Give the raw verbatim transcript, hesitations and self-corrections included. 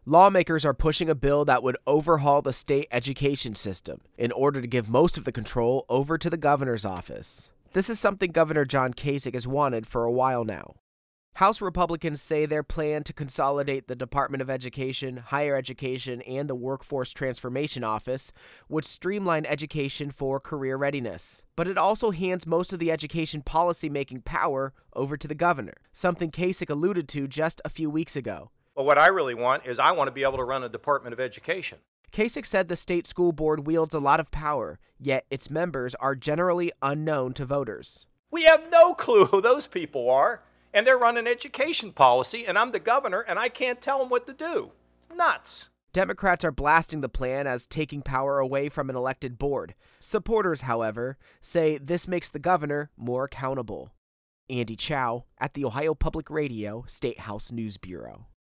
Lawmakers are pushing a bill that would overhaul the state education system in order to give most of the control over to the governor's office. This is something Governor John Kasich has wanted for a while now. House Republicans say their plan to consolidate the Department of Education, Higher Education, and the Workforce Transformation Office would streamline education for career readiness. But it also hands most of the education policy-making power over to the governor, something Kasich alluded to just a few weeks ago. Well, what I really want is I want to be able to run a Department of Education. Kasich said the state school board wields a lot of power, yet its members are generally unknown to voters. We have no clue who those people are. And they're running education policy, and I'm the governor, and I can't tell them what to do. It's nuts. Democrats are blasting the plan as taking power away from an elected board. Supporters, however, say this makes the governor more accountable. Andy Chow at the Ohio Public Radio State House News Bureau.